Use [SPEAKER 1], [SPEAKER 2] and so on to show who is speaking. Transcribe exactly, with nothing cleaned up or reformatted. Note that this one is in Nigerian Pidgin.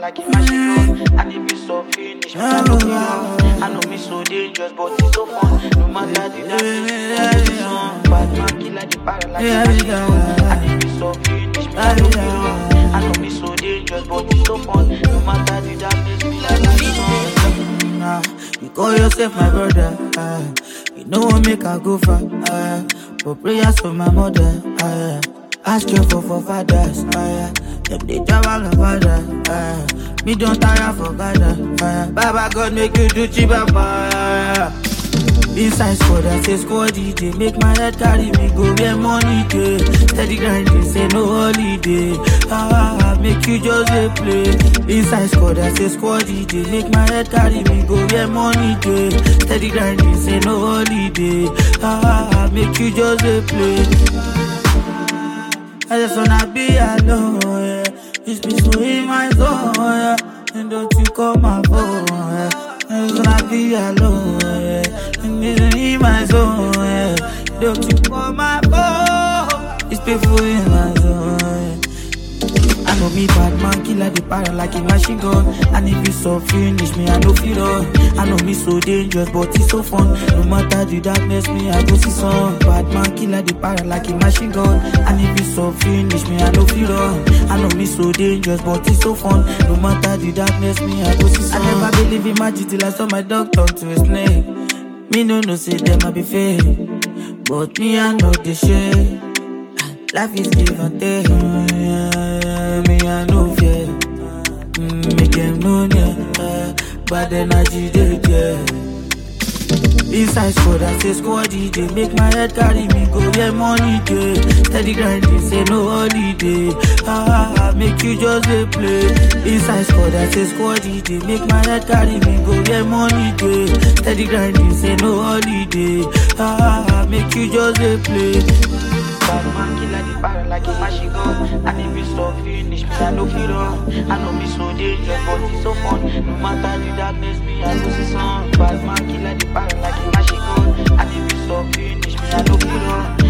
[SPEAKER 1] like a machine gun. And if it's so finish, I know me wrong. I know me so dangerous, but it's so fun. No matter the darkness, it's on. Bad man kill like the para like a machine gun. And if it's so finish, I know me wrong. I know me so dangerous, but it's so fun. No matter the darkness, me like a song.
[SPEAKER 2] Nah, you call yourself my brother. Uh, you know what make I go far. Uh, for prayers for my mother. Uh, ask you for for fathers. Uh, them they travel my father. Uh, me don't tire for God. Uh, Baba God make you do chibaba. Uh, Inside squad, I say squad D J. Make my head carry me go where money day. Steady grinding, say no holiday. Ah, make you just a play. Inside squad, I say squad D J. Make my head carry me go where money day. Steady grinding, say no holiday. Ah, make you just a play. I just wanna be alone, yeah. It's peaceful in my zone, yeah. And don't you call my phone, yeah. I just wanna be alone, yeah. And it's in my zone, yeah. Don't you call my phone. It's peaceful in my zone, yeah. I know me bad man, killer the para like a machine gun. And if it's so finish me, I know feel run. I know me so dangerous, but it's so fun. No matter the darkness, me I go see sun. Bad man, killer the para like a machine gun. And if it's so finish me, I know feel run. I know me so dangerous, but it's so fun. No matter the darkness, me I go see sun. I never believe in magic till I saw my dog turn to a snake. Me no no say them I be fake, but me I know the shit. Life is give and take. Mm, me I no fear. Mm, make them know yeah. Bad energy they yeah. Inside squad, I say squad D J. Make my head carry me go where money day. Steady grinding, say no holiday. Ah, make you just a play. Inside squad, I say squad D J. Make my head carry me go where money day. Steady grinding, say no holiday. Ah, make you just a play.
[SPEAKER 1] Bad man kill like the para like a machine gun. And if it's so finish me, I know feel wrong. I know me so dangerous, but it's so fun. No matter the darkness, me I go see sun. Bad man kill like the para like a machine gun. And if it's so finish me, I know feel wrong.